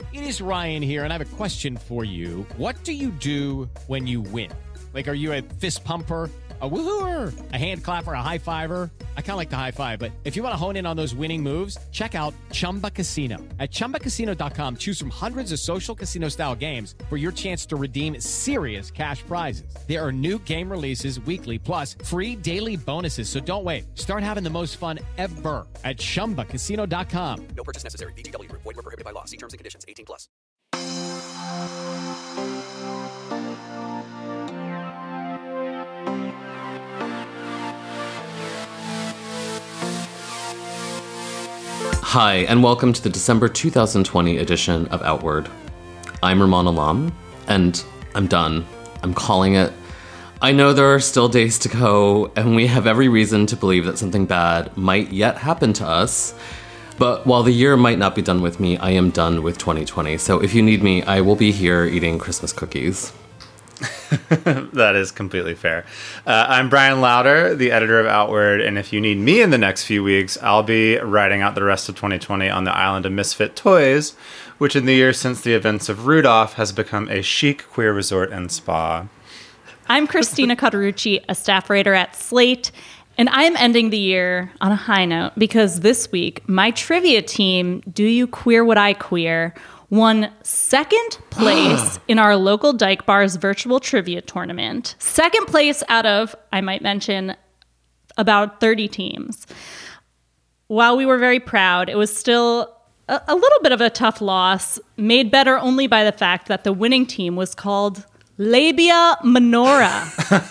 It is Ryan here, and I have a question for you. What do you do when you win? Like, are you a fist pumper, a woohooer, a hand clapper, a high fiver? I kind of like the high five, but if you want to hone in on those winning moves, check out Chumba Casino. At ChumbaCasino.com, choose from hundreds of social casino-style games for your chance to redeem serious cash prizes. There are new game releases weekly, plus free daily bonuses. So don't wait. Start having the most fun ever at ChumbaCasino.com. No purchase necessary. VGW Group. Void where prohibited by law. See terms and conditions. 18 plus. Hi, and welcome to the December 2020 edition of Outward. I'm Rumaan Alam, and I'm done. I'm calling it. I know there are still days to go, and we have every reason to believe that something bad might yet happen to us. But while the year might not be done with me, I am done with 2020. So if you need me, I will be here eating Christmas cookies. That is completely fair. I'm Brian Lauder, the editor of Outward, and if you need me in the next few weeks, I'll be writing out the rest of 2020 on the island of misfit toys, which in the years since the events of Rudolph has become a chic queer resort and spa. I'm Christina Cauterucci, a staff writer at Slate, and I'm ending the year on a high note because this week, my trivia team, Do You Queer What I Queer, won second place in our local Dyke Bar's virtual trivia tournament. Second place out of, I might mention, about 30 teams. While we were very proud, it was still a little bit of a tough loss, made better only by the fact that the winning team was called Labia Minora.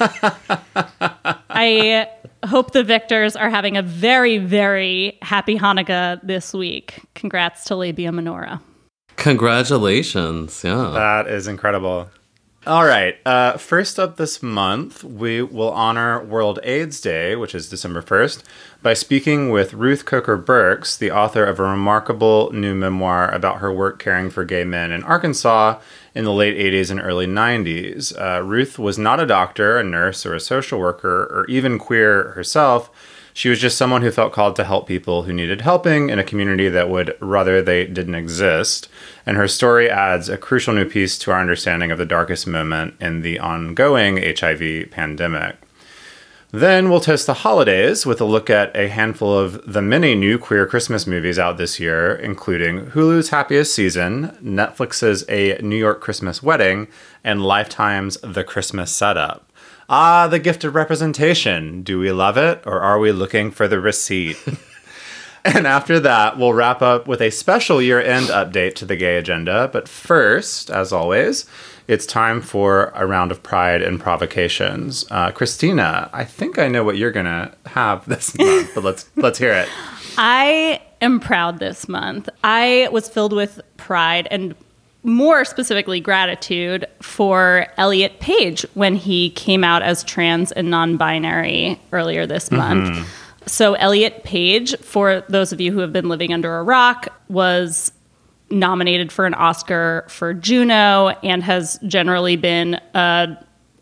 I hope the victors are having a very, very happy Hanukkah this week. Congrats to Labia Minora. Congratulations, yeah. That is incredible. All right, first up this month, we will honor World AIDS Day, which is December 1st, by speaking with Ruth Coker Burks, the author of a remarkable new memoir about her work caring for gay men in Arkansas in the late 80s and early 90s. Ruth was not a doctor, a nurse, or a social worker, or even queer herself. She was just someone who felt called to help people who needed helping in a community that would rather they didn't exist. And her story adds a crucial new piece to our understanding of the darkest moment in the ongoing HIV pandemic. Then we'll toast the holidays with a look at a handful of the many new queer Christmas movies out this year, including Hulu's Happiest Season, Netflix's A New York Christmas Wedding, and Lifetime's The Christmas Setup. Ah, the gift of representation. Do we love it, or are we looking for the receipt? And after that, we'll wrap up with a special year-end update to the gay agenda. But first, as always, it's time for a round of pride and provocations. Christina, I think I know what you're going to have this month, but let's hear it. I am proud this month. I was filled with pride and more specifically gratitude for Elliot Page when he came out as trans and non-binary earlier this month. So Elliot Page, for those of you who have been living under a rock, was nominated for an Oscar for Juno and has generally been a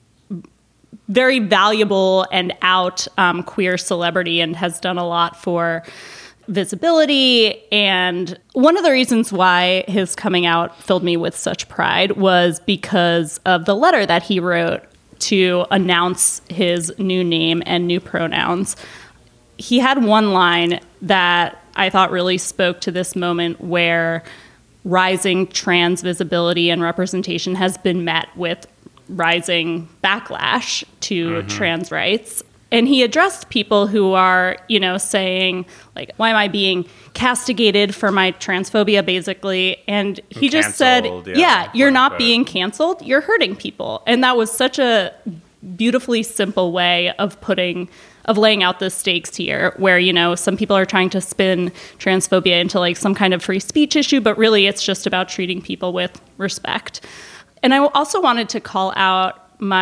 very valuable and out queer celebrity and has done a lot for visibility. And one of the reasons why his coming out filled me with such pride was because of the letter that he wrote to announce his new name and new pronouns. He had one line that I thought really spoke to this moment where rising trans visibility and representation has been met with rising backlash to trans rights. And he addressed people who are, saying, like, why am I being castigated for my transphobia, basically? And he just said, you're not being canceled. You're hurting people. And that was such a beautifully simple way of laying out the stakes here, where, some people are trying to spin transphobia into like some kind of free speech issue, but really it's just about treating people with respect. And I also wanted to call out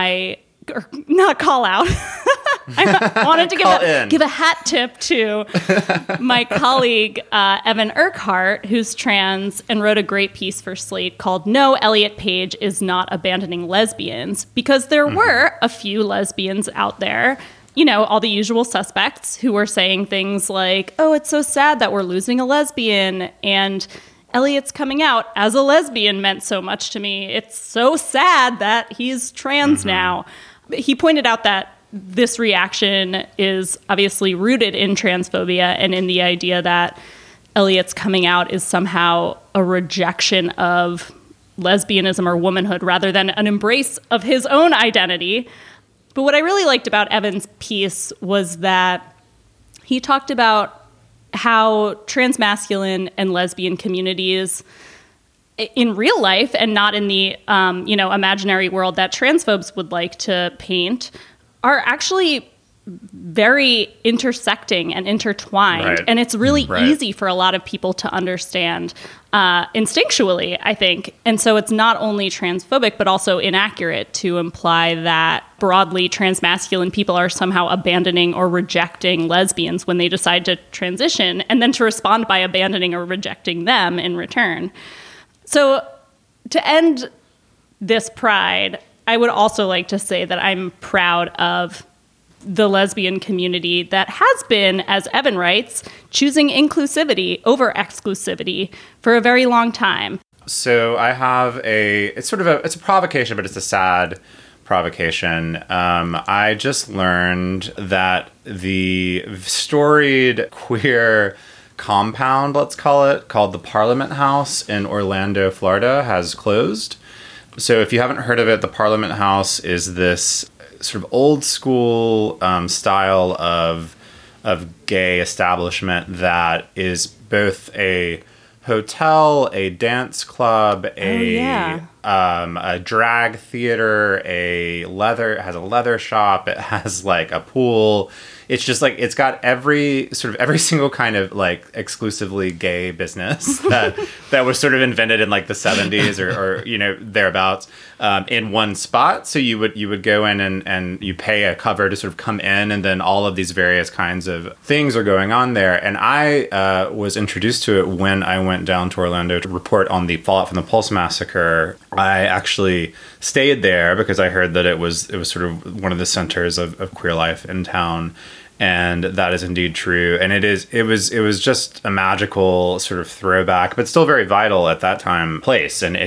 not call out. I wanted to give a hat tip to my colleague, Evan Urquhart, who's trans and wrote a great piece for Slate called No, Elliot Page is Not Abandoning Lesbians, because there were a few lesbians out there, all the usual suspects who were saying things like, oh, it's so sad that we're losing a lesbian. And Elliot's coming out as a lesbian meant so much to me. It's so sad that he's trans now. He pointed out that this reaction is obviously rooted in transphobia and in the idea that Elliot's coming out is somehow a rejection of lesbianism or womanhood rather than an embrace of his own identity. But what I really liked about Evan's piece was that he talked about how transmasculine and lesbian communities in real life and not in the imaginary world that transphobes would like to paint are actually very intersecting and intertwined. Right. And it's really easy for a lot of people to understand instinctually, I think. And so it's not only transphobic, but also inaccurate to imply that broadly transmasculine people are somehow abandoning or rejecting lesbians when they decide to transition, and then to respond by abandoning or rejecting them in return. So to end this Pride, I would also like to say that I'm proud of the lesbian community that has been, as Evan writes, choosing inclusivity over exclusivity for a very long time. So I have it's a provocation, but it's a sad provocation. I just learned that the storied queer compound, let's call it, called the Parliament House in Orlando, Florida, has closed. So if you haven't heard of it, the Parliament House is this sort of old school style of gay establishment that is both a hotel, a dance club, a drag theater, it has a leather shop, it has like a pool. It's just like, it's got every single kind of like exclusively gay business that was sort of invented in like the 70s or thereabouts in one spot. So you would go in and you pay a cover to sort of come in, and then all of these various kinds of things are going on there. And I was introduced to it when I went down to Orlando to report on the fallout from the Pulse Massacre. I actually stayed there because I heard that it was sort of one of the centers of queer life in town. And that is indeed true. And it was just a magical sort of throwback, but still very vital at that time place. And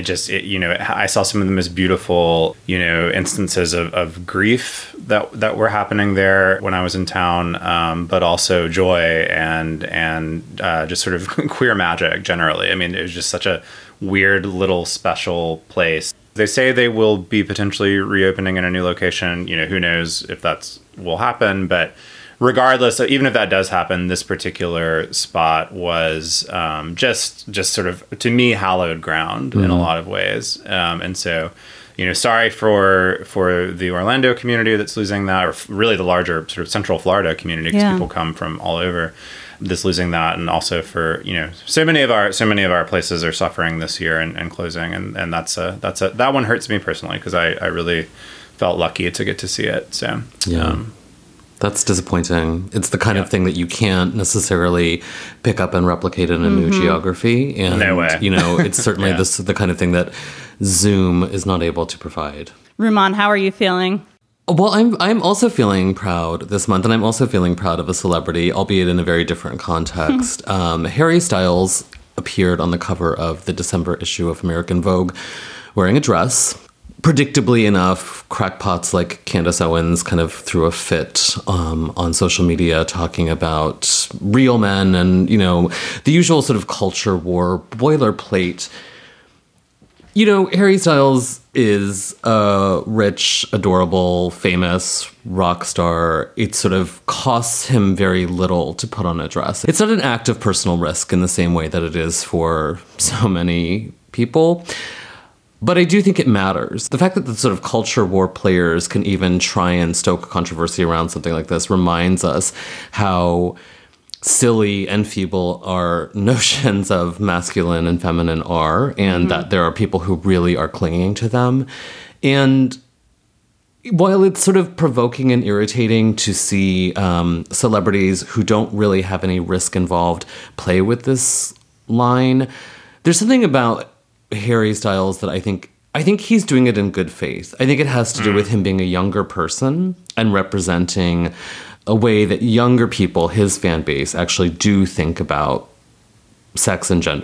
I saw some of the most beautiful, instances of grief that were happening there when I was in town, but also joy and just sort of queer magic generally. I mean, it was just such a weird little special place. They say they will be potentially reopening in a new location. Who knows if will happen, but regardless, even if that does happen, this particular spot was just sort of, to me, hallowed ground in a lot of ways. And so, sorry for the Orlando community that's losing that, or really the larger sort of Central Florida community, because people come from all over, this losing that, and also for so many of our places are suffering this year and closing, and that one hurts me personally because I really felt lucky to get to see it. So yeah. That's disappointing. It's the kind of thing that you can't necessarily pick up and replicate in a new geography. And, no way. It's certainly the kind of thing that Zoom is not able to provide. Rumaan, how are you feeling? Well, I'm also feeling proud this month, and I'm also feeling proud of a celebrity, albeit in a very different context. Harry Styles appeared on the cover of the December issue of American Vogue wearing a dress. Predictably enough, crackpots like Candace Owens kind of threw a fit on social media talking about real men and, the usual sort of culture war boilerplate. Harry Styles is a rich, adorable, famous rock star. It sort of costs him very little to put on a dress. It's not an act of personal risk in the same way that it is for so many people. But I do think it matters. The fact that the sort of culture war players can even try and stoke controversy around something like this reminds us how silly and feeble our notions of masculine and feminine are, and that there are people who really are clinging to them. And while it's sort of provoking and irritating to see celebrities who don't really have any risk involved play with this line, there's something about Harry Styles that I think he's doing it in good faith. I think it has to do with him being a younger person and representing a way that younger people, his fan base, actually do think about sex and gender.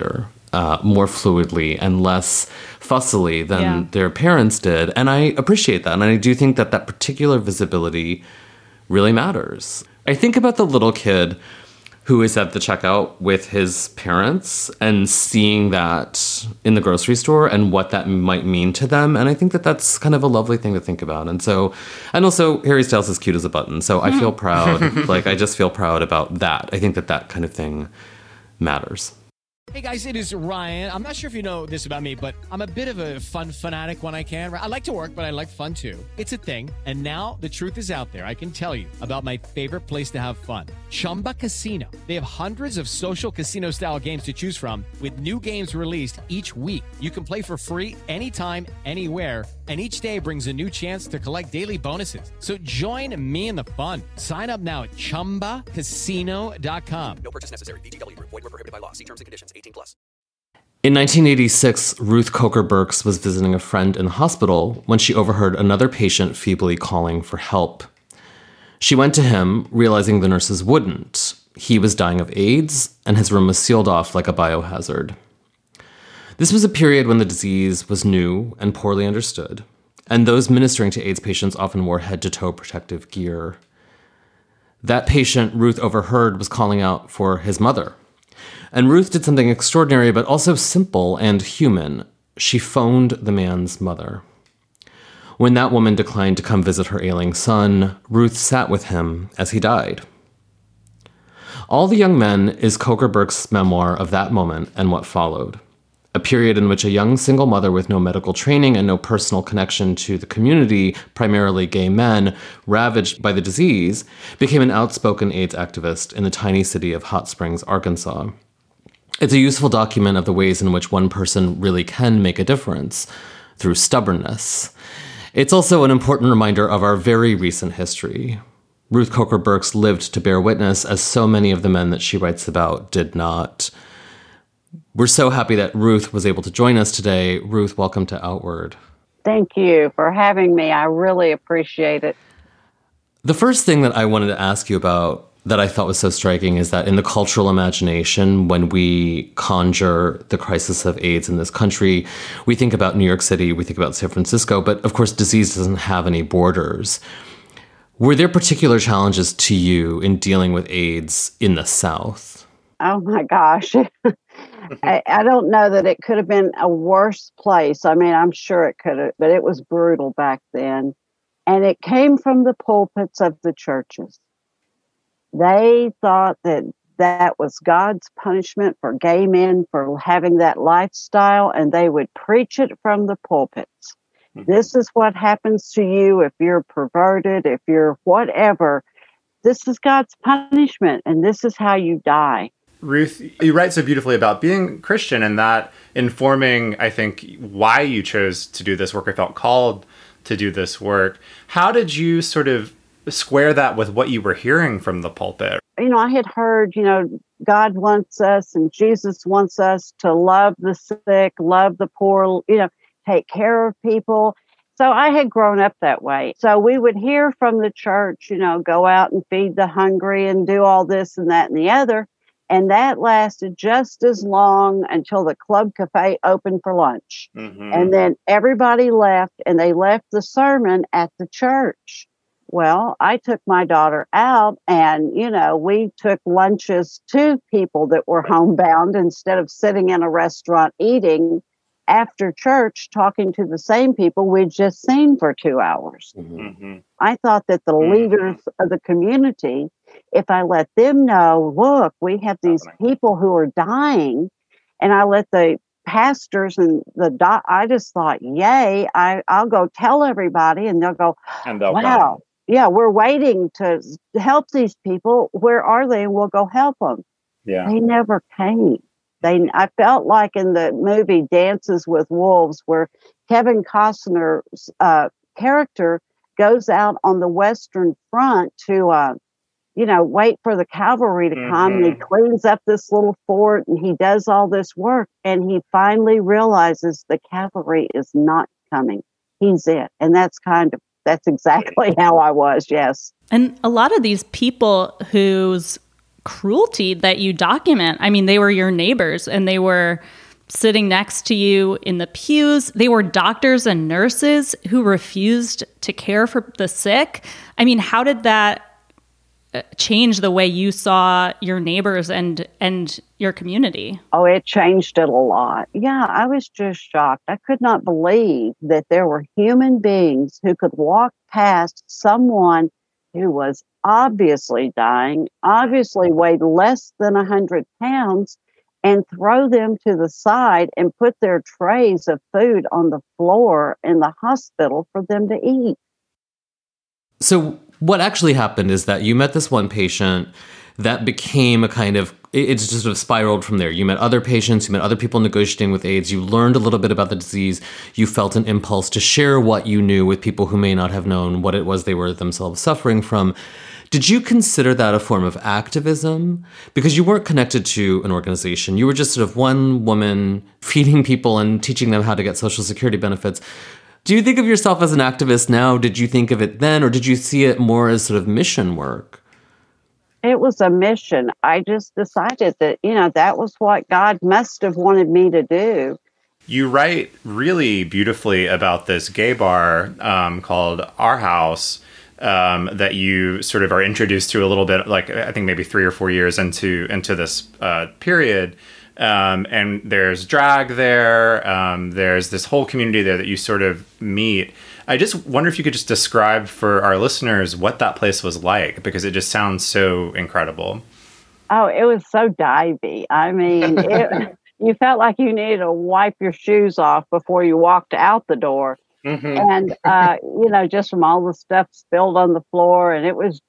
more fluidly and less fussily than their parents did. And I appreciate that. And I do think that that particular visibility really matters. I think about the little kid who is at the checkout with his parents and seeing that in the grocery store and what that might mean to them. And I think that that's kind of a lovely thing to think about. And also Harry Styles is cute as a button. So I feel proud. I just feel proud about that. I think that that kind of thing matters. Hey guys, it is Ryan. I'm not sure if you know this about me, but I'm a bit of a fun fanatic when I can. I like to work, but I like fun too. It's a thing. And now the truth is out there. I can tell you about my favorite place to have fun. Chumba Casino. They have hundreds of social casino style games to choose from with new games released each week. You can play for free anytime, anywhere. And each day brings a new chance to collect daily bonuses. So join me in the fun. Sign up now at ChumbaCasino.com. No purchase necessary. VGW Group. Void where prohibited by law. See terms and conditions. 18+. In 1986, Ruth Coker Burks was visiting a friend in the hospital when she overheard another patient feebly calling for help. She went to him, realizing the nurses wouldn't. He was dying of AIDS, and his room was sealed off like a biohazard. This was a period when the disease was new and poorly understood, and those ministering to AIDS patients often wore head-to-toe protective gear. That patient Ruth overheard was calling out for his mother. And Ruth did something extraordinary, but also simple and human. She phoned the man's mother. When that woman declined to come visit her ailing son, Ruth sat with him as he died. All the Young Men is Coker Burks' memoir of that moment and what followed. A period in which a young single mother with no medical training and no personal connection to the community, primarily gay men, ravaged by the disease, became an outspoken AIDS activist in the tiny city of Hot Springs, Arkansas. It's a useful document of the ways in which one person really can make a difference, through stubbornness. It's also an important reminder of our very recent history. Ruth Coker Burks lived to bear witness, as so many of the men that she writes about did not. We're so happy that Ruth was able to join us today. Ruth, welcome to Outward. Thank you for having me. I really appreciate it. The first thing that I wanted to ask you about that I thought was so striking is that in the cultural imagination, when we conjure the crisis of AIDS in this country, we think about New York City, we think about San Francisco, but of course, disease doesn't have any borders. Were there particular challenges to you in dealing with AIDS in the South? Oh my gosh. I don't know that it could have been a worse place. I mean, I'm sure it could have, but it was brutal back then. And it came from the pulpits of the churches. They thought that that was God's punishment for gay men for having that lifestyle, and they would preach it from the pulpits. Mm-hmm. This is what happens to you if you're perverted, if you're whatever. This is God's punishment, and this is how you die. Ruth, you write so beautifully about being Christian and that informing, I think, why you chose to do this work or felt called to do this work. How did you sort of square that with what you were hearing from the pulpit? I had heard, God wants us and Jesus wants us to love the sick, love the poor, take care of people. So I had grown up that way. So we would hear from the church, go out and feed the hungry and do all this and that and the other. And that lasted just as long until the Club Cafe opened for lunch. Mm-hmm. And then everybody left, and they left the sermon at the church. Well, I took my daughter out, and, we took lunches to people that were homebound instead of sitting in a restaurant eating after church, talking to the same people we'd just seen for 2 hours. Mm-hmm. I thought that the leaders of the community, if I let them know, look, we have these people who are dying, and I let the pastors and I just thought, yay, I'll go tell everybody, and they'll go, wow, yeah, we're waiting to help these people. Where are they? And we'll go help them. Yeah. They never came. I felt like in the movie Dances with Wolves, where Kevin Costner's character goes out on the Western Front to, wait for the cavalry to come. And he cleans up this little fort and he does all this work. And he finally realizes the cavalry is not coming. He's it. And that's exactly how I was. Yes. And a lot of these people whose cruelty that you document, I mean, they were your neighbors and they were sitting next to you in the pews. They were doctors and nurses who refused to care for the sick. I mean, how did that change the way you saw your neighbors and your community? Oh, it changed it a lot. Yeah, I was just shocked. I could not believe that there were human beings who could walk past someone who was obviously dying, obviously weighed less than 100 pounds, and throw them to the side and put their trays of food on the floor in the hospital for them to eat. So what actually happened is that you met this one patient that became a kind of, it just sort of spiraled from there. You met other patients, you met other people negotiating with AIDS, you learned a little bit about the disease, you felt an impulse to share what you knew with people who may not have known what it was they were themselves suffering from. Did you consider that a form of activism? Because you weren't connected to an organization. You were just sort of one woman feeding people and teaching them how to get Social Security benefits. Do you think of yourself as an activist now? Did you think of it then, or did you see it more as sort of mission work? It was a mission. I just decided that, that was what God must have wanted me to do. You write really beautifully about this gay bar called Our House that you sort of are introduced to a little bit, like I think maybe 3 or 4 years into this period. And there's drag there. There's this whole community there that you sort of meet. I just wonder if you could just describe for our listeners what that place was like, because it just sounds so incredible. Oh, it was so divey. I mean, you felt like you needed to wipe your shoes off before you walked out the door. Mm-hmm. And, just from all the stuff spilled on the floor. And it was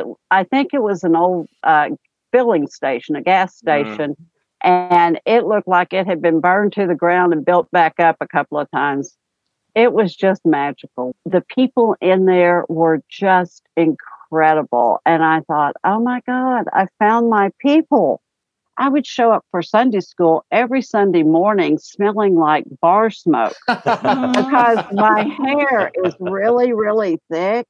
I think it was an old filling station, a gas station. Mm. And it looked like it had been burned to the ground and built back up a couple of times. It was just magical. The people in there were just incredible. And I thought, oh my God, I found my people. I would show up for Sunday school every Sunday morning smelling like bar smoke because my hair is really, really thick.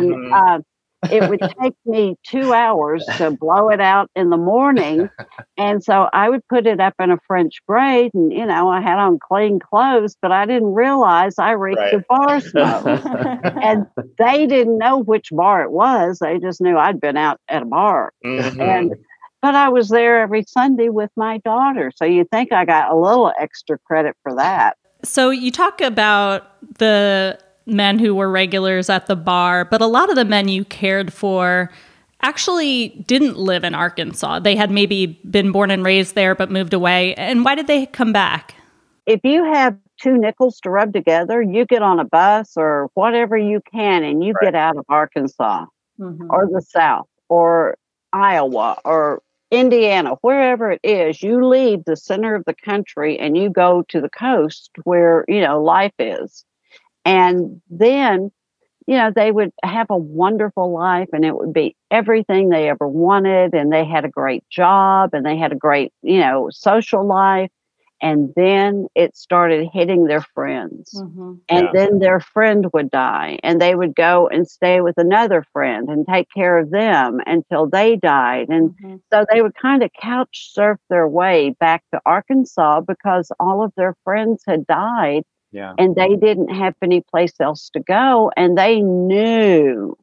And it would take me 2 hours to blow it out in the morning. And so I would put it up in a French braid and, I had on clean clothes, but I didn't realize I reeked of bar smoke. And they didn't know which bar it was. They just knew I'd been out at a bar. Mm-hmm. But I was there every Sunday with my daughter. So you think I got a little extra credit for that. So you talk about the men who were regulars at the bar, but a lot of the men you cared for actually didn't live in Arkansas. They had maybe been born and raised there, but moved away. And why did they come back? If you have 2 nickels to rub together, you get on a bus or whatever you can, and you get out of Arkansas or the South or Iowa or Indiana, wherever it is. You leave the center of the country and you go to the coast where, life is. And then, they would have a wonderful life and it would be everything they ever wanted. And they had a great job and they had a great, social life. And then it started hitting their friends. Mm-hmm. And then their friend would die and they would go and stay with another friend and take care of them until they died. And so they would kind of couch surf their way back to Arkansas because all of their friends had died. Yeah. And they didn't have any place else to go. And they knew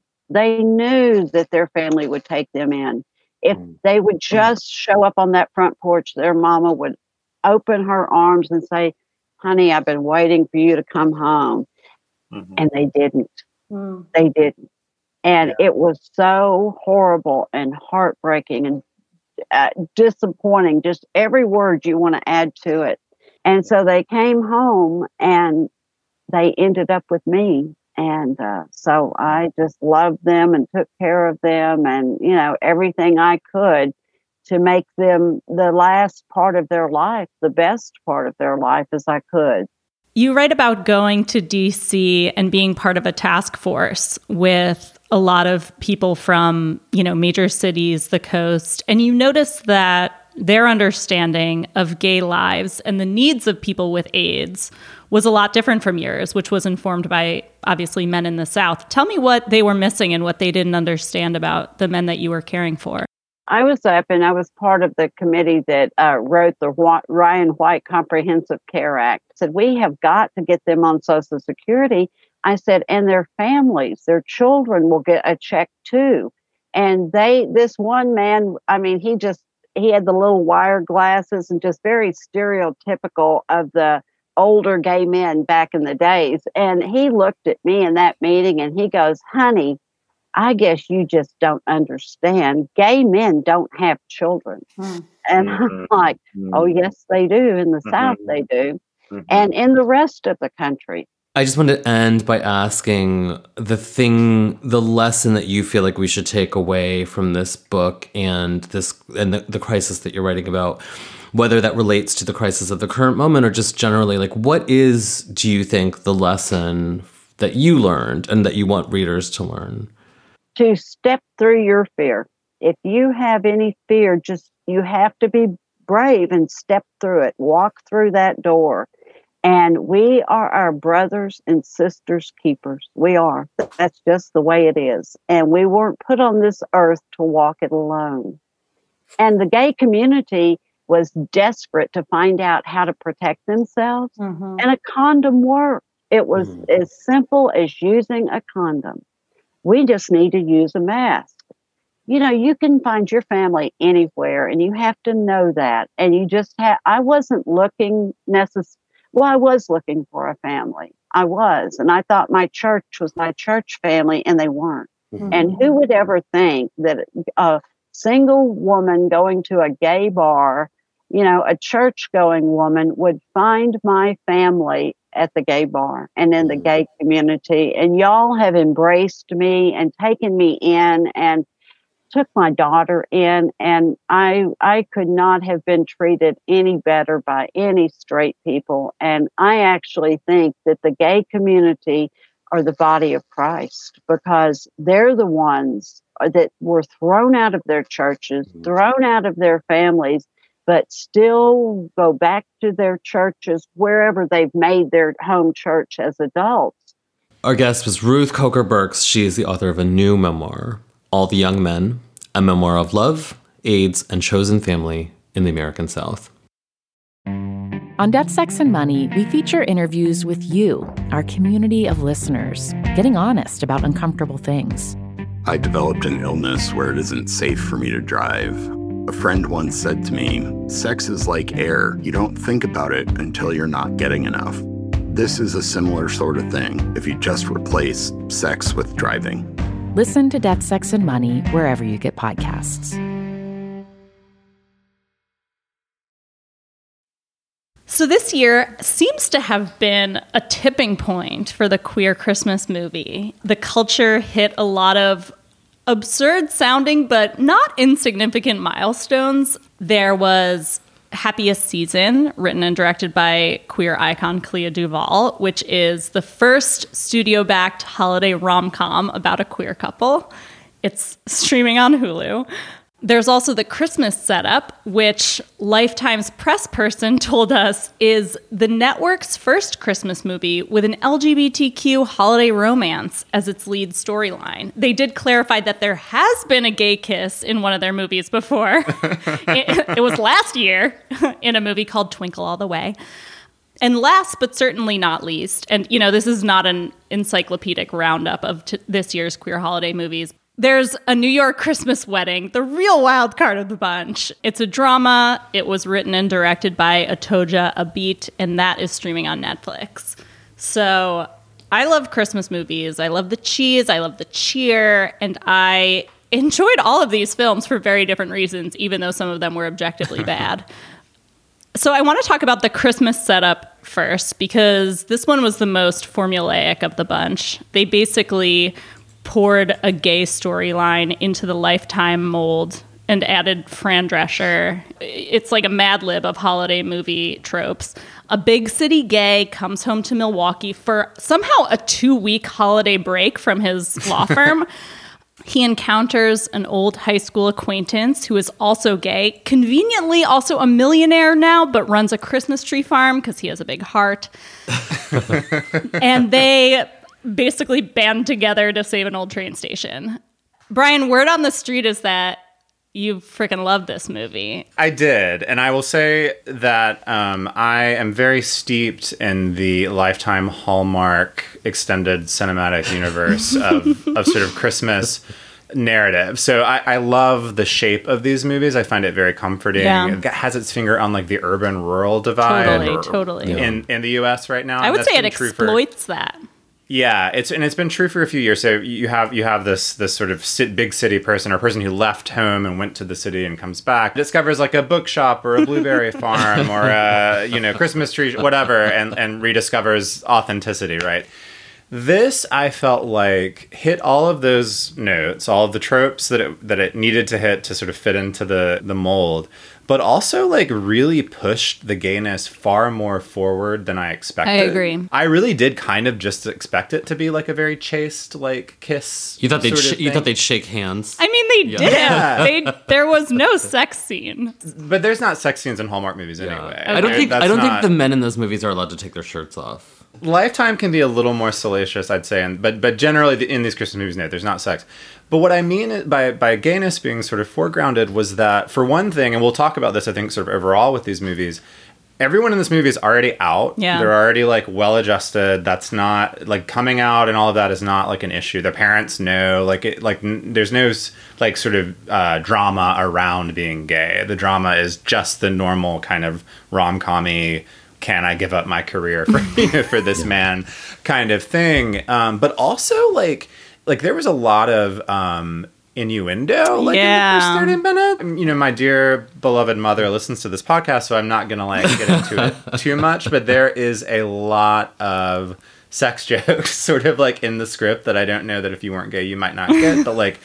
that their family would take them in. If they would just show up on that front porch, their mama would open her arms and say, honey, I've been waiting for you to come home. Mm-hmm. And they didn't. They didn't. And it was so horrible and heartbreaking and disappointing, just every word you want to add to it. And so they came home and they ended up with me. And so I just loved them and took care of them and, everything I could to make them the last part of their life, the best part of their life as I could. You write about going to D.C. and being part of a task force with a lot of people from, major cities, the coast, and you notice that their understanding of gay lives and the needs of people with AIDS was a lot different from yours, which was informed by, obviously, men in the South. Tell me what they were missing and what they didn't understand about the men that you were caring for. I was up and I was part of the committee that wrote the Ryan White Comprehensive Care Act. I said, we have got to get them on Social Security. I said, and their families, their children will get a check too. And this one man, I mean, he had the little wire glasses and just very stereotypical of the older gay men back in the days. And he looked at me in that meeting and he goes, honey, I guess you just don't understand. Gay men don't have children. And I'm like, oh, yes, they do. In the South, they do. And in the rest of the country. I just want to end by asking the lesson that you feel like we should take away from this book and the crisis that you're writing about, whether that relates to the crisis of the current moment or just generally, like, what is, do you think, the lesson that you learned and that you want readers to learn? To step through your fear. If you have any fear, you have to be brave and step through it. Walk through that door. And we are our brothers and sisters' keepers. We are. That's just the way it is. And we weren't put on this earth to walk it alone. And the gay community was desperate to find out how to protect themselves. And a condom worked. It was as simple as using a condom. We just need to use a mask. You know, you can find your family anywhere, and you have to know that. And you just I wasn't looking I was looking for a family. I was. And I thought my church was my church family, and they weren't. And who would ever think that a single woman going to a gay bar, you know, a church-going woman would find my family at the gay bar and in the gay community. And y'all have embraced me and taken me in and took my daughter in. And I could not have been treated any better by any straight people. And I actually think that the gay community are the body of Christ, because they're the ones that were thrown out of their churches, thrown out of their families, but still go back to their churches wherever they've made their home church as adults. Our guest was Ruth Coker Burks. She is the author of a new memoir, All the Young Men, a memoir of love, AIDS, and chosen family in the American South. On Death, Sex, and Money, we feature interviews with you, our community of listeners, getting honest about uncomfortable things. I developed an illness where it isn't safe for me to drive. A friend once said to me, sex is like air. You don't think about it until you're not getting enough. This is a similar sort of thing if you just replace sex with driving. Listen to Death, Sex, and Money wherever you get podcasts. So this year seems to have been a tipping point for the queer Christmas movie. The culture hit a lot of absurd sounding but not insignificant milestones. There was Happiest Season, written and directed by queer icon Clea Duvall, which is the first studio-backed holiday rom-com about a queer couple. It's streaming on Hulu. There's also The Christmas Setup, which Lifetime's press person told us is the network's first Christmas movie with an LGBTQ holiday romance as its lead storyline. They did clarify that there has been a gay kiss in one of their movies before. It was last year in a movie called Twinkle All the Way. And last but certainly not least, and you know, this is not an encyclopedic roundup of this year's queer holiday movies, there's A New York Christmas Wedding, the real wild card of the bunch. It's a drama. It was written and directed by Atoja Abit, and that is streaming on Netflix. So I love Christmas movies. I love the cheese. I love the cheer. And I enjoyed all of these films for very different reasons, even though some of them were objectively bad. So I want to talk about The Christmas Setup first, because this one was the most formulaic of the bunch. They basically poured a gay storyline into the Lifetime mold and added Fran Drescher. It's like a Mad Lib of holiday movie tropes. A big city gay comes home to Milwaukee for somehow a 2-week holiday break from his law firm. He encounters an old high school acquaintance who is also gay, conveniently also a millionaire now, but runs a Christmas tree farm because he has a big heart. And they basically band together to save an old train station. Brian, word on the street is that you freaking love this movie. I did, and I will say that I am very steeped in the Lifetime Hallmark extended cinematic universe of sort of Christmas narrative. So I love the shape of these movies. I find it very comforting. Yeah. It has its finger on like the urban-rural divide Totally. in the U.S. right now. I and would that's say it been true exploits that. Yeah, it's been true for a few years. So you have this sort of big city person or person who left home and went to the city and comes back, discovers like a bookshop or a blueberry farm or a Christmas tree, whatever, and rediscovers authenticity, right? This, I felt like, hit all of those notes, all of the tropes that it needed to hit to sort of fit into the mold, but also like really pushed the gayness far more forward than I expected. I agree. I really did kind of just expect it to be like a very chaste like kiss. You thought you they'd shake hands? I mean, they did. Yeah. There was no sex scene. But there's not sex scenes in Hallmark movies anyway. I don't think the men in those movies are allowed to take their shirts off. Lifetime can be a little more salacious, I'd say, but generally in these Christmas movies, no, there's not sex. But what I mean by gayness being sort of foregrounded was that, for one thing, and we'll talk about this, I think, sort of overall with these movies, everyone in this movie is already out. Yeah. They're already, like, well-adjusted. That's not, like, coming out and all of that is not, like, an issue. Their parents know. There's no, like, sort of drama around being gay. The drama is just the normal kind of rom-com-y, can I give up my career for this man kind of thing. But also, like there was a lot of innuendo in the first 30 minutes. My dear beloved mother listens to this podcast, so I'm not going to like get into it too much, but there is a lot of sex jokes sort of like in the script that I don't know that if you weren't gay you might not get, but like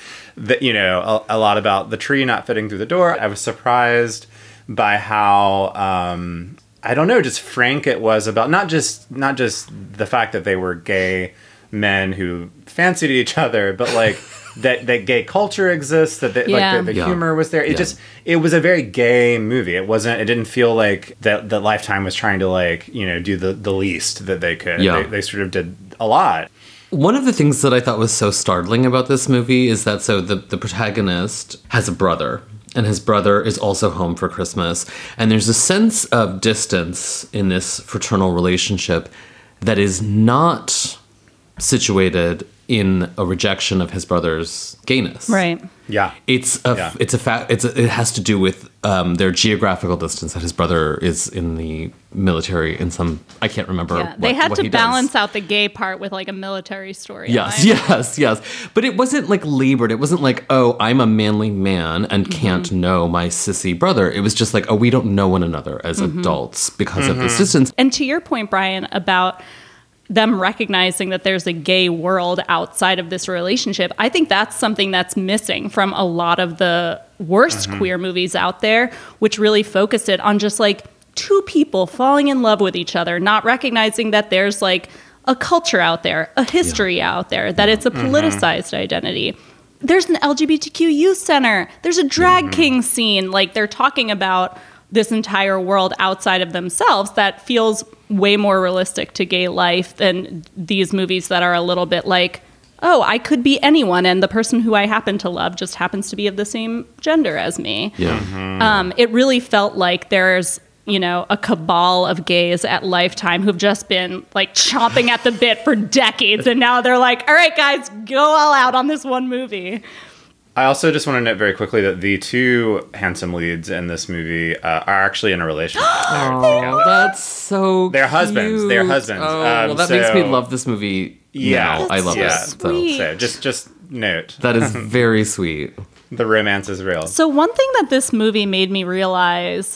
a lot about the tree not fitting through the door. I was surprised by how I don't know, just frank it was about not just the fact that they were gay men who fancied each other, but like that gay culture exists, that the humor was there. It was a very gay movie. It didn't feel like that Lifetime was trying to do the least that they could. Yeah. They sort of did a lot. One of the things that I thought was so startling about this movie is that the protagonist has a brother. And his brother is also home for Christmas. And there's a sense of distance in this fraternal relationship that is not situated in a rejection of his brother's gayness. Right. Yeah. It has to do with their geographical distance, that his brother is in the military in some, I can't remember. Yeah, they had to balance out the gay part with like a military story. Yes. But it wasn't like labored. It wasn't like, oh, I'm a manly man and can't know my sissy brother. It was just like, oh, we don't know one another as adults because of this distance. And to your point, Brian, about them recognizing that there's a gay world outside of this relationship, I think that's something that's missing from a lot of the worst queer movies out there, which really focused it on just like two people falling in love with each other, not recognizing that there's like a culture out there, a history out there, that it's a politicized identity. There's an LGBTQ youth center. There's a drag king scene. Like they're talking about this entire world outside of themselves that feels way more realistic to gay life than these movies that are a little bit like, oh, I could be anyone, and the person who I happen to love just happens to be of the same gender as me. Yeah. It really felt like there's, a cabal of gays at Lifetime who've just been like chomping at the bit for decades, and now they're like, all right, guys, go all out on this one movie. I also just want to note very quickly that the two handsome leads in this movie are actually in a relationship. That's so They're husbands. cute. They're husbands. Oh, well, that makes me love this movie. Yeah. I love it. sweet. So just note. That is very sweet. The romance is real. So one thing that this movie made me realize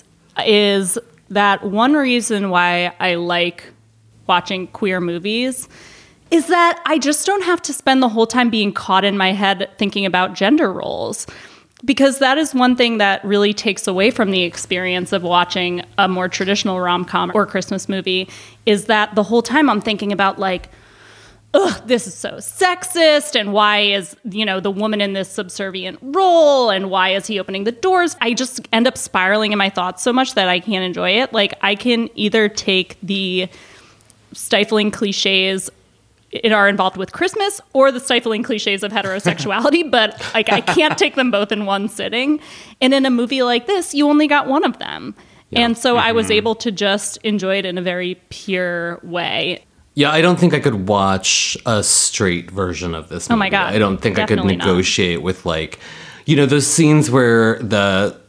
is that one reason why I like watching queer movies is that I just don't have to spend the whole time being caught in my head thinking about gender roles. Because that is one thing that really takes away from the experience of watching a more traditional rom-com or Christmas movie, is that the whole time I'm thinking about like, ugh, this is so sexist, and why is, the woman in this subservient role, and why is he opening the doors? I just end up spiraling in my thoughts so much that I can't enjoy it. Like, I can either take the stifling cliches are involved with Christmas or the stifling cliches of heterosexuality, but like I can't take them both in one sitting. And in a movie like this, you only got one of them. Yeah. And so I was able to just enjoy it in a very pure way. Yeah, I don't think I could watch a straight version of this movie. Oh my God. I don't think Definitely I could negotiate with like, you know, those scenes where the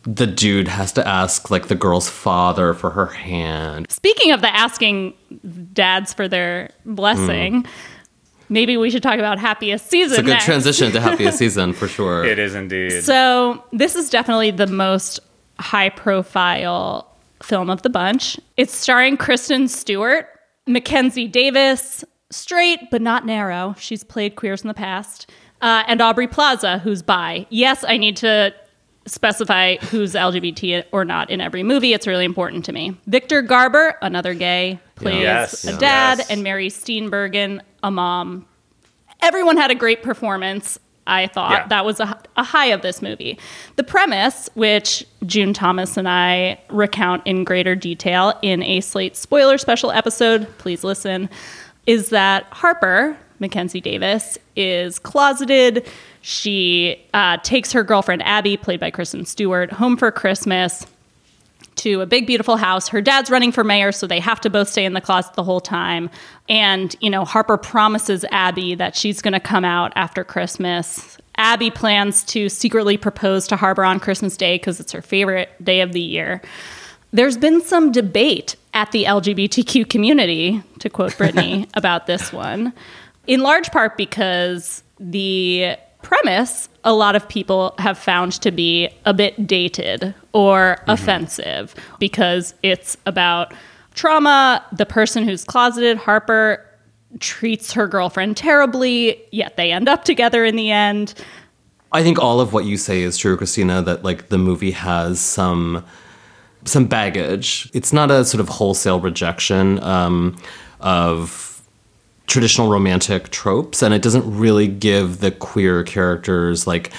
dude has to ask like the girl's father for her hand. Speaking of the asking dads for their blessing, maybe we should talk about Happiest Season It's a good next. transition to Happiest Season for sure. It is indeed. So this is definitely the most high-profile film of the bunch. It's starring Kristen Stewart, Mackenzie Davis, straight but not narrow. She's played queers in the past. And Aubrey Plaza, who's bi. Yes, I need to specify who's LGBT or not in every movie. It's really important to me. Victor Garber, another gay, plays a dad, and Mary Steenburgen, a mom. Everyone had a great performance. I thought that was a high of this movie. The premise, which June Thomas and I recount in greater detail in a Slate spoiler special episode, please listen, is that Harper, Mackenzie Davis, is closeted. She takes her girlfriend, Abby, played by Kristen Stewart, home for Christmas to a big, beautiful house. Her dad's running for mayor, so they have to both stay in the closet the whole time. And, you know, Harper promises Abby that she's going to come out after Christmas. Abby plans to secretly propose to Harper on Christmas Day because it's her favorite day of the year. There's been some debate at the LGBTQ community, to quote Brittany, about this one, in large part because the premise a lot of people have found to be a bit dated or offensive because it's about trauma. The person who's closeted, Harper, treats her girlfriend terribly, yet they end up together in the end. I think all of what you say is true, Christina, that like the movie has some baggage. It's not a sort of wholesale rejection of traditional romantic tropes, and it doesn't really give the queer characters like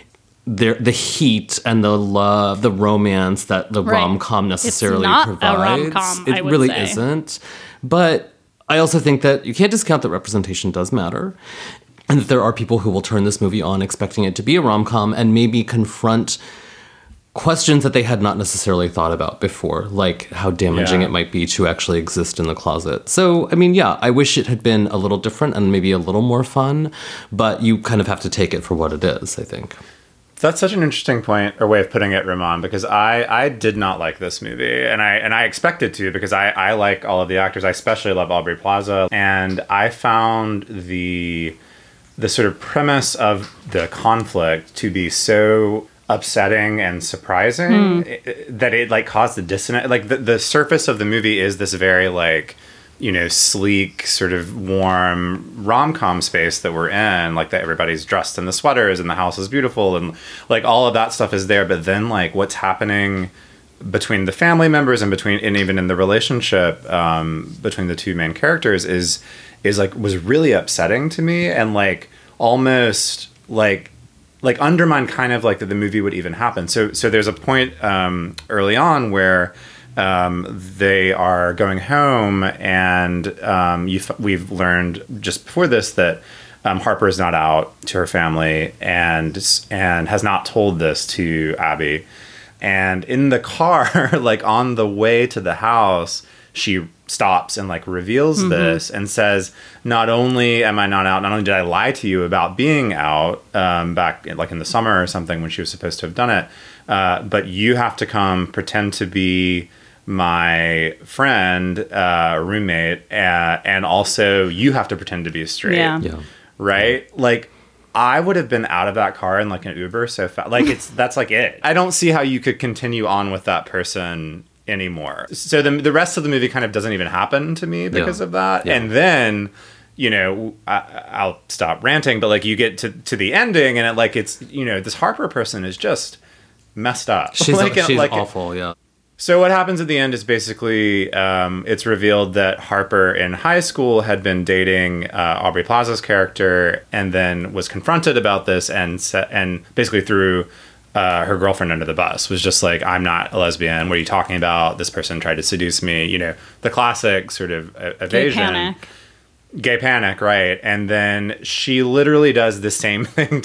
the heat and the love, the romance that the rom-com necessarily provides. It's not a rom-com, it really isn't. But I also think that you can't discount that representation does matter, and that there are people who will turn this movie on expecting it to be a rom-com and maybe confront questions that they had not necessarily thought about before, like how damaging it might be to actually exist in the closet. So, I mean, I wish it had been a little different and maybe a little more fun, but you kind of have to take it for what it is, I think. That's such an interesting point or way of putting it, Ramon, because I did not like this movie, and I expected to because I like all of the actors. I especially love Aubrey Plaza, and I found the sort of premise of the conflict to be so upsetting and surprising that it like caused the dissonance. Like the surface of the movie is this very like, you know, sleek sort of warm rom-com space that we're in, like that everybody's dressed in the sweaters and the house is beautiful and like all of that stuff is there. But then like what's happening between the family members and even in the relationship between the two main characters is like was really upsetting to me and like almost like undermine kind of like that the movie would even happen. So there's a point early on where they are going home and we've learned just before this that Harper is not out to her family and has not told this to Abby. And in the car, like on the way to the house, she stops and like reveals this and says, not only am I not out, not only did I lie to you about being out back like in the summer or something when she was supposed to have done it, but you have to come pretend to be my friend, roommate, and also you have to pretend to be straight. Right? Like I would have been out of that car in like an Uber so fast. Like that's like it. I don't see how you could continue on with that person anymore. So the rest of the movie kind of doesn't even happen to me because of that. And then, you know, I'll stop ranting, but like you get to the ending and it's, you know, this Harper person is just messed up. She's awful. So what happens at the end is basically it's revealed that Harper in high school had been dating Aubrey Plaza's character and then was confronted about this and basically threw her girlfriend under the bus, was just like, I'm not a lesbian. What are you talking about? This person tried to seduce me. You know, the classic sort of evasion. Gay panic. Gay panic, right? And then she literally does the same thing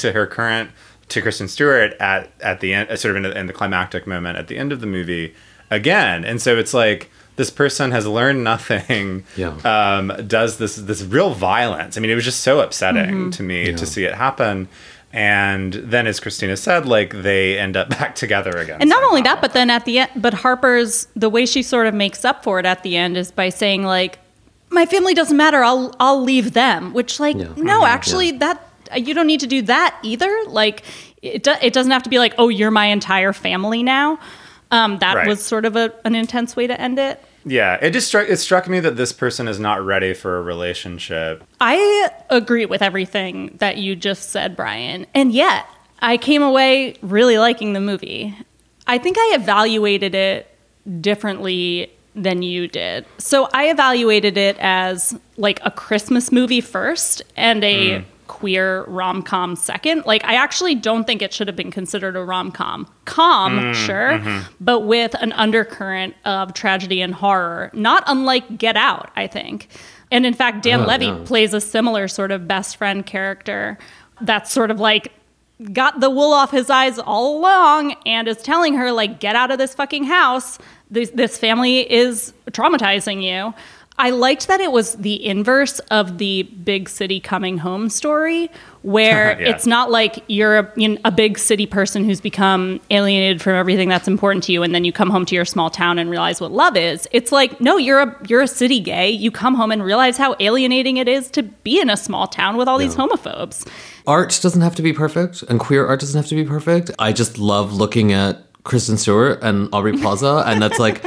to Kristen Stewart at the end, sort of in the climactic moment at the end of the movie again. And so it's like this person has learned nothing, does this real violence. I mean, it was just so upsetting to me to see it happen. And then, as Christina said, like, they end up back together again. And not only that, but then at the end, but Harper's, the way she sort of makes up for it at the end is by saying, like, my family doesn't matter, I'll leave them. Which, like, no, actually, that you don't need to do that either. Like, it doesn't have to be like, oh, you're my entire family now. That was sort of an intense way to end it. Yeah, it struck me that this person is not ready for a relationship. I agree with everything that you just said, Brian. And yet, I came away really liking the movie. I think I evaluated it differently than you did. So I evaluated it as like a Christmas movie first and a queer rom-com second. Like, I actually don't think it should have been considered a rom-com. Sure, but with an undercurrent of tragedy and horror, not unlike Get Out, I think. And in fact, Dan Levy plays a similar sort of best friend character that's sort of like got the wool off his eyes all along and is telling her, like, get out of this fucking house. This family is traumatizing you. I liked that it was the inverse of the big city coming home story, where it's not like you're a big city person who's become alienated from everything that's important to you, and then you come home to your small town and realize what love is. It's like, no, you're a city gay. You come home and realize how alienating it is to be in a small town with all these homophobes. Art doesn't have to be perfect, and queer art doesn't have to be perfect. I just love looking at Kristen Stewart and Aubrey Plaza, and that's like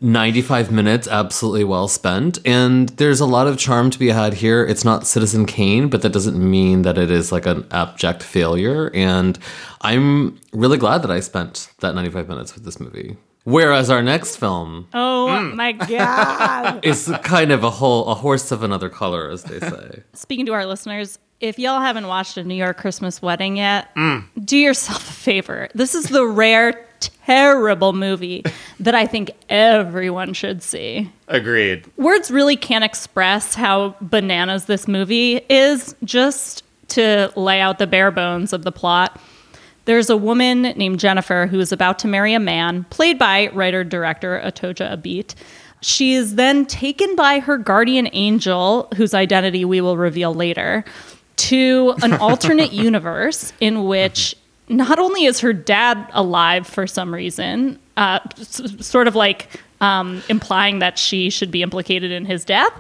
95 minutes absolutely well spent. And there's a lot of charm to be had here. It's not Citizen Kane, but that doesn't mean that it is like an abject failure. And I'm really glad that I spent that 95 minutes with this movie. Whereas our next film, oh my God, is kind of a horse of another color, as they say. Speaking to our listeners, if y'all haven't watched A New York Christmas Wedding yet, do yourself a favor. This is the rare, terrible movie that I think everyone should see. Agreed. Words really can't express how bananas this movie is. Just to lay out the bare bones of the plot, there's a woman named Jennifer who is about to marry a man, played by writer-director Atoja Abit. She is then taken by her guardian angel, whose identity we will reveal later, to an alternate universe in which not only is her dad alive for some reason, sort of like implying that she should be implicated in his death,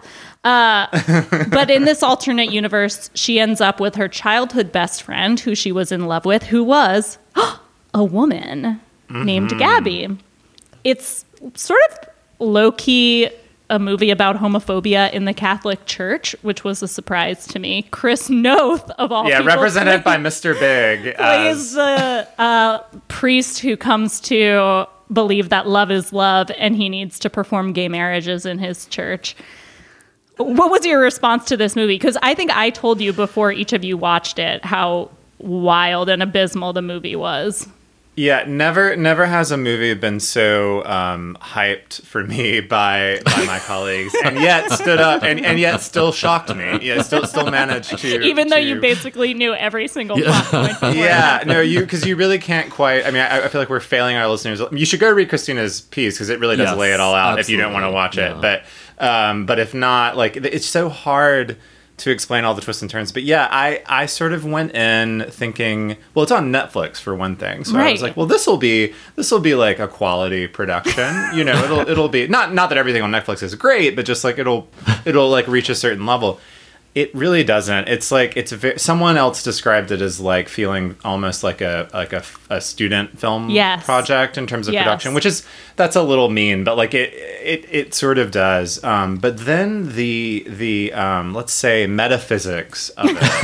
but in this alternate universe, she ends up with her childhood best friend, who she was in love with, who was a woman named Gabby. It's sort of low-key a movie about homophobia in the Catholic Church, which was a surprise to me. Chris Noth, of all people, represented by Mr. Big, plays a priest who comes to believe that love is love and he needs to perform gay marriages in his church. What was your response to this movie? Because I think I told you before each of you watched it how wild and abysmal the movie was. Yeah, never has a movie been so hyped for me by my colleagues, and yet stood up and yet still shocked me. Yeah, still managed to, even though you basically knew every single plot point. Yeah, no, because you really can't quite. I mean, I feel like we're failing our listeners. You should go read Christina's piece because it really does lay it all out. Absolutely. If you don't want to watch it, but if not, like, it's so hard to explain all the twists and turns. But yeah, I sort of went in thinking, well, it's on Netflix for one thing. So I was like, well, this will be like a quality production. You know, it'll be not that everything on Netflix is great, but just like it'll like reach a certain level. It really doesn't. It's like someone else described it as like feeling almost like a student film project in terms of production, that's a little mean, but like it sort of does. But then the let's say metaphysics of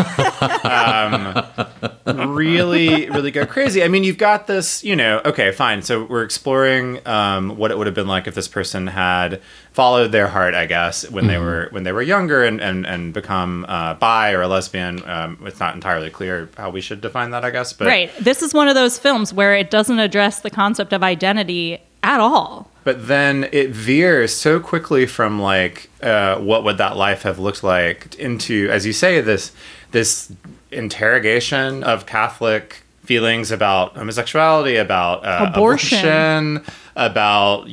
it really go crazy. I mean, you've got this, okay, fine. So we're exploring what it would have been like if this person had followed their heart, I guess, when they were younger and become bi or a lesbian. It's not entirely clear how we should define that, I guess. But right. This is one of those films where it doesn't address the concept of identity at all. But then it veers so quickly from like what would that life have looked like into, as you say, this interrogation of Catholic feelings about homosexuality, about abortion, about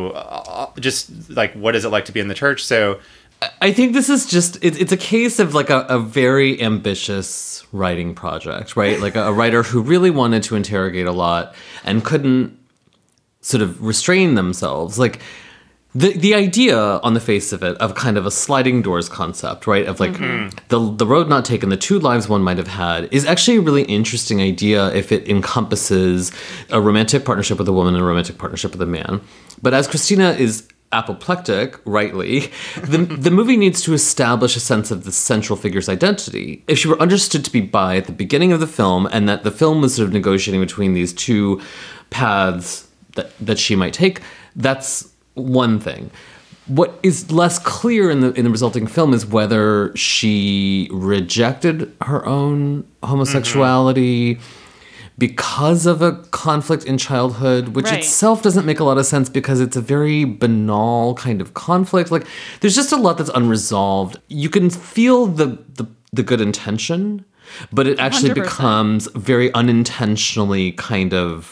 just like what is it like to be in the church. So I think this is just it's a case of like a very ambitious writing project, right? Like a writer who really wanted to interrogate a lot and couldn't sort of restrain themselves. Like the idea on the face of it of kind of a sliding doors concept, right? Of like the road not taken, the two lives one might have had, is actually a really interesting idea if it encompasses a romantic partnership with a woman and a romantic partnership with a man. But as Christina is apoplectic, rightly, the movie needs to establish a sense of the central figure's identity. If she were understood to be bi at the beginning of the film, and that the film was sort of negotiating between these two paths that she might take, that's one thing. What is less clear in the resulting film is whether she rejected her own homosexuality because of a conflict in childhood, which itself doesn't make a lot of sense because it's a very banal kind of conflict. Like, there's just a lot that's unresolved. You can feel the good intention, but it actually 100%. Becomes very unintentionally kind of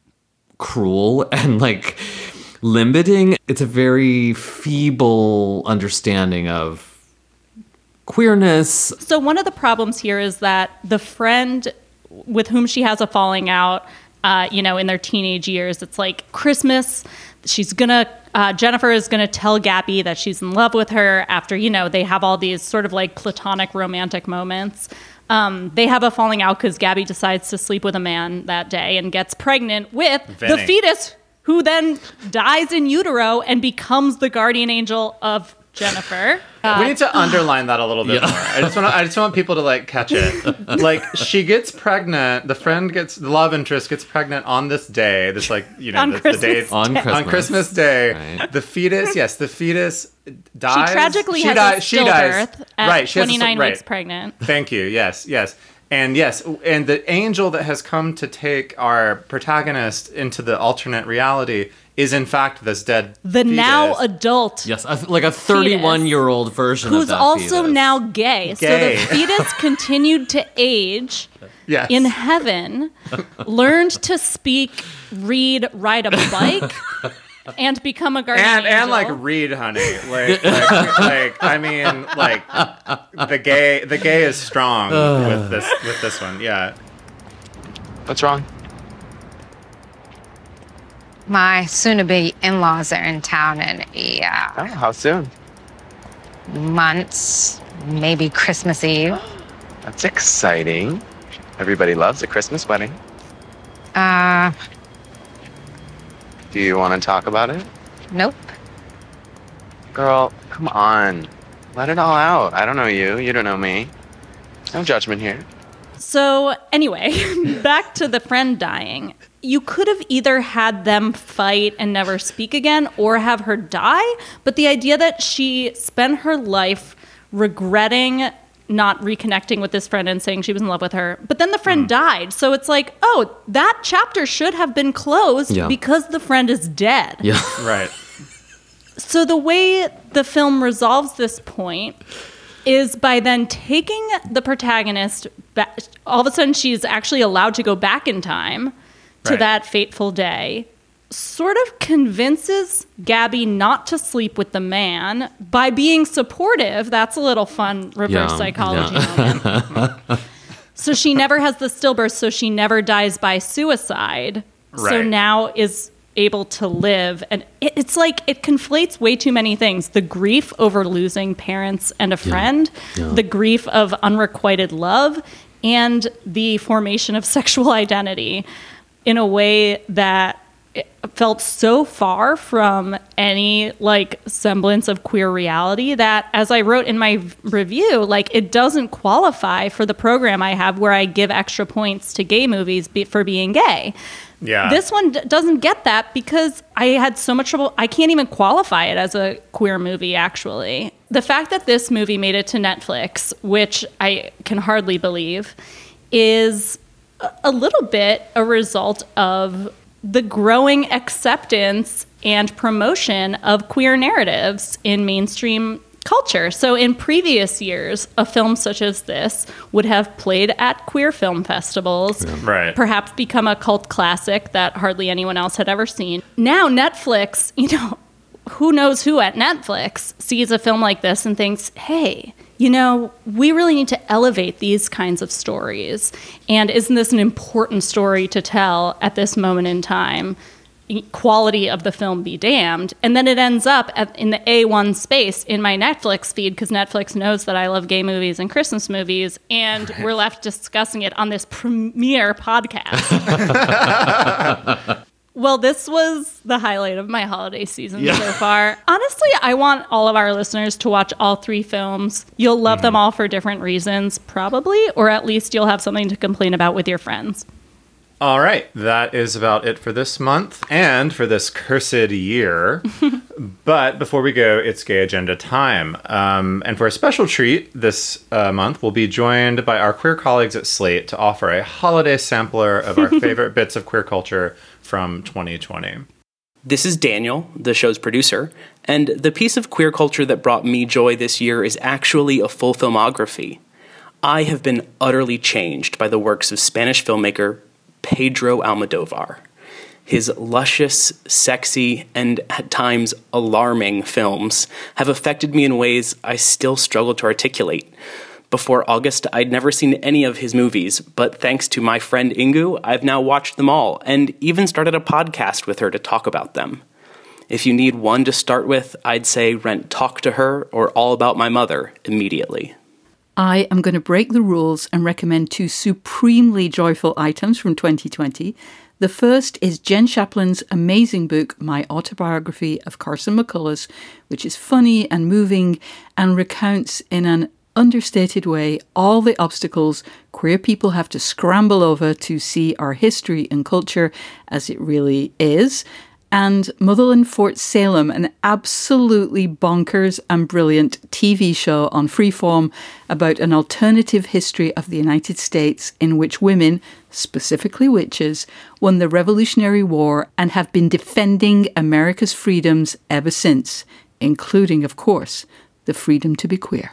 cruel and like limiting. It's a very feeble understanding of queerness. So one of the problems here is that the friend with whom she has a falling out, in their teenage years, it's like Christmas. Jennifer is gonna tell Gabby that she's in love with her after, they have all these sort of like platonic romantic moments. They have a falling out because Gabby decides to sleep with a man that day and gets pregnant with the fetus, who then dies in utero and becomes the guardian angel of Jennifer. We need to underline that a little bit more. I just want people to like catch it. Like, she gets pregnant. The love interest gets pregnant on this day. This like on Christmas Day. Right. The fetus dies. She tragically has a stillbirth at 29 weeks pregnant. Thank you. Yes. And the angel that has come to take our protagonist into the alternate reality is in fact this dead fetus. Now adult. Yes, like a 31-year-old version of that fetus. Who's also fetus. Now gay. So the fetus continued to age in heaven, learned to speak, read, ride a bike, and become a guardian angel. And like read, honey. Like I mean, like the gay is strong with this one. Yeah. What's wrong? My soon-to-be in-laws are in town in how soon? Months, maybe Christmas Eve. That's exciting. Everybody loves a Christmas wedding. Do you want to talk about it? Nope. Girl, come on. Let it all out. I don't know you. You don't know me. No judgment here. So anyway, back to the friend dying. You could have either had them fight and never speak again or have her die. But the idea that she spent her life regretting not reconnecting with this friend and saying she was in love with her. But then the friend died. So it's like, oh, that chapter should have been closed because the friend is dead. Yeah. Right. So the way the film resolves this point is by then taking the protagonist back. All of a sudden, she's actually allowed to go back in time to that fateful day, sort of convinces Gabby not to sleep with the man by being supportive. That's a little fun reverse psychology moment. So she never has the stillbirth, so she never dies by suicide. Right. So now is able to live. And it's like it conflates way too many things. The grief over losing parents and a friend, the grief of unrequited love, and the formation of sexual identity in a way that felt so far from any like semblance of queer reality that, as I wrote in my review, like it doesn't qualify for the program I have where I give extra points to gay movies for being gay. Yeah. This one doesn't get that because I had so much trouble. I can't even qualify it as a queer movie, actually. The fact that this movie made it to Netflix, which I can hardly believe, is a little bit a result of the growing acceptance and promotion of queer narratives in mainstream culture. So in previous years, a film such as this would have played at queer film festivals, Right. perhaps become a cult classic that hardly anyone else had ever seen. Now Netflix, who knows who at Netflix sees a film like this and thinks, hey, we really need to elevate these kinds of stories. And isn't this an important story to tell at this moment in time? Quality of the film be damned. And then it ends up in the A1 space in my Netflix feed, because Netflix knows that I love gay movies and Christmas movies, and we're left discussing it on this premiere podcast. Well, this was the highlight of my holiday season so far. Honestly, I want all of our listeners to watch all 3 films. You'll love them all for different reasons, probably, or at least you'll have something to complain about with your friends. All right, that is about it for this month and for this cursed year. But before we go, it's Gay Agenda time. And for a special treat this month, we'll be joined by our queer colleagues at Slate to offer a holiday sampler of our favorite bits of queer culture from 2020. This is Daniel, the show's producer, and the piece of queer culture that brought me joy this year is actually a full filmography. I have been utterly changed by the works of Spanish filmmaker Pedro Almodovar. His luscious, sexy, and at times alarming films have affected me in ways I still struggle to articulate. Before August, I'd never seen any of his movies, but thanks to my friend Ingu, I've now watched them all, and even started a podcast with her to talk about them. If you need one to start with, I'd say rent Talk to Her or All About My Mother immediately. I am going to break the rules and recommend 2 supremely joyful items from 2020. The first is Jen Shaplin's amazing book, My Autobiography of Carson McCullers, which is funny and moving and recounts in an understated way all the obstacles queer people have to scramble over to see our history and culture as it really is. And Motherland Fort Salem, an absolutely bonkers and brilliant TV show on Freeform about an alternative history of the United States in which women, specifically witches, won the Revolutionary War and have been defending America's freedoms ever since, including, of course, the freedom to be queer.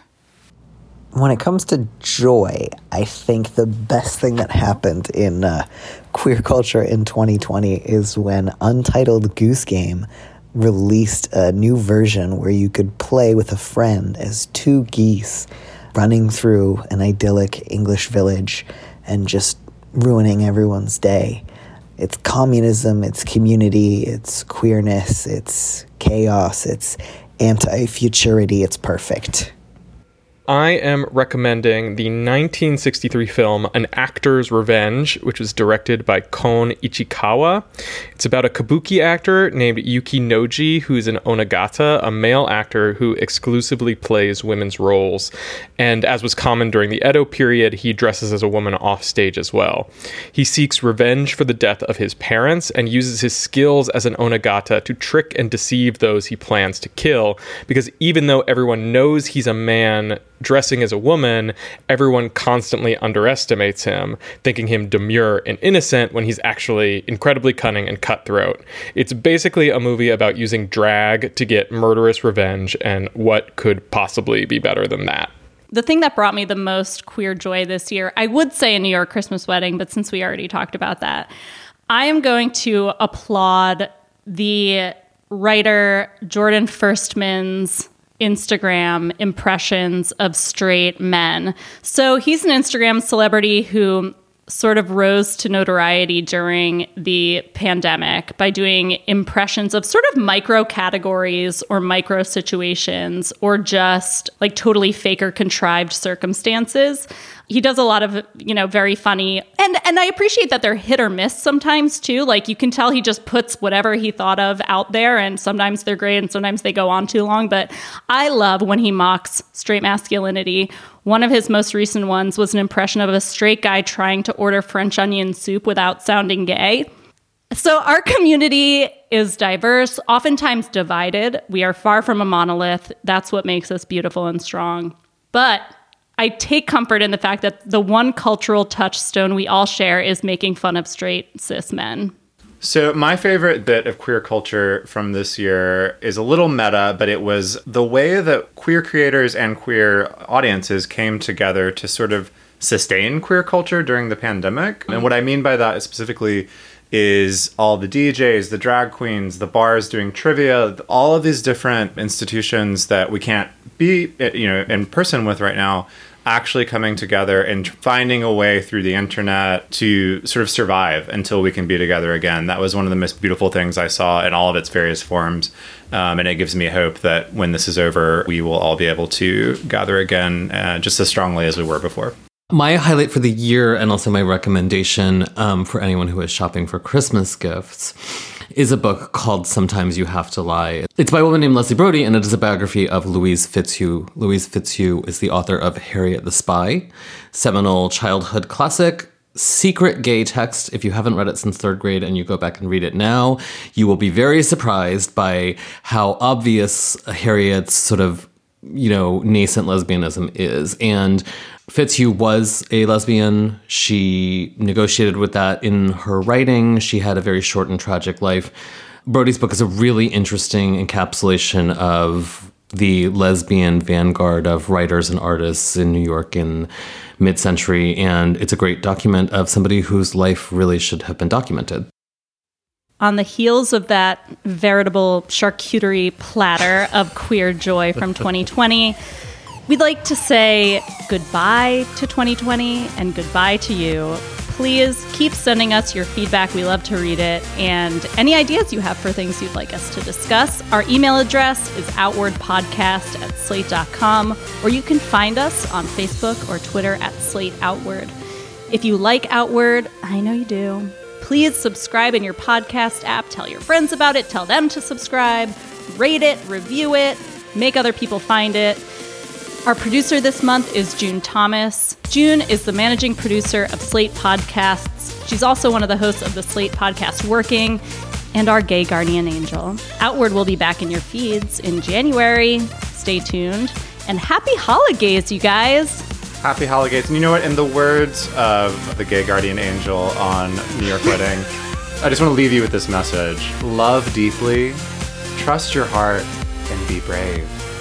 When it comes to joy, I think the best thing that happened in queer culture in 2020 is when Untitled Goose Game released a new version where you could play with a friend as 2 geese running through an idyllic English village and just ruining everyone's day. It's communism, it's community, it's queerness, it's chaos, it's anti-futurity, it's perfect. I am recommending the 1963 film An Actor's Revenge, which was directed by Kon Ichikawa. It's about a kabuki actor named Yuki Noji, who's an onagata, a male actor who exclusively plays women's roles. And as was common during the Edo period, he dresses as a woman off stage as well. He seeks revenge for the death of his parents and uses his skills as an onagata to trick and deceive those he plans to kill, because even though everyone knows he's a man dressing as a woman, everyone constantly underestimates him, thinking him demure and innocent when he's actually incredibly cunning and cutthroat. It's basically a movie about using drag to get murderous revenge, and what could possibly be better than that? The thing that brought me the most queer joy this year, I would say A New York Christmas Wedding, but since we already talked about that, I am going to applaud the writer Jordan Firstman's Instagram impressions of straight men. So he's an Instagram celebrity who sort of rose to notoriety during the pandemic by doing impressions of sort of micro categories or micro situations or just like totally fake or contrived circumstances. He does a lot of, very funny, and I appreciate that they're hit or miss sometimes too. Like you can tell he just puts whatever he thought of out there, and sometimes they're great and sometimes they go on too long. But I love when he mocks straight masculinity. One of his most recent ones was an impression of a straight guy trying to order French onion soup without sounding gay. So our community is diverse, oftentimes divided. We are far from a monolith. That's what makes us beautiful and strong. But I take comfort in the fact that the one cultural touchstone we all share is making fun of straight cis men. So my favorite bit of queer culture from this year is a little meta, but it was the way that queer creators and queer audiences came together to sort of sustain queer culture during the pandemic. And what I mean by that is specifically is all the DJs, the drag queens, the bars doing trivia, all of these different institutions that we can't be, in person with right now, actually coming together and finding a way through the internet to sort of survive until we can be together again. That was one of the most beautiful things I saw in all of its various forms. And it gives me hope that when this is over, we will all be able to gather again just as strongly as we were before. My highlight for the year, and also my recommendation for anyone who is shopping for Christmas gifts, is a book called Sometimes You Have to Lie. It's by a woman named Leslie Brody, and it is a biography of Louise Fitzhugh. Louise Fitzhugh is the author of Harriet the Spy, seminal childhood classic, secret gay text. If you haven't read it since third grade and you go back and read it now, you will be very surprised by how obvious Harriet's sort of, nascent lesbianism is. And Fitzhugh was a lesbian. She negotiated with that in her writing. She had a very short and tragic life. Brody's book is a really interesting encapsulation of the lesbian vanguard of writers and artists in New York in mid-century, and it's a great document of somebody whose life really should have been documented. On the heels of that veritable charcuterie platter of queer joy from 2020, we'd like to say goodbye to 2020 and goodbye to you. Please keep sending us your feedback. We love to read it. And any ideas you have for things you'd like us to discuss. Our email address is outwardpodcast@slate.com, or you can find us on Facebook or Twitter @SlateOutward. If you like Outward, I know you do, please subscribe in your podcast app. Tell your friends about it. Tell them to subscribe. Rate it, review it, make other people find it. Our producer this month is June Thomas. June is the managing producer of Slate Podcasts. She's also one of the hosts of the Slate podcast Working, and our gay guardian angel. Outward will be back in your feeds in January. Stay tuned. And happy holidays, you guys. Happy holidays. And you know what? In the words of the gay guardian angel on New York Wedding, I just want to leave you with this message. Love deeply, trust your heart, and be brave.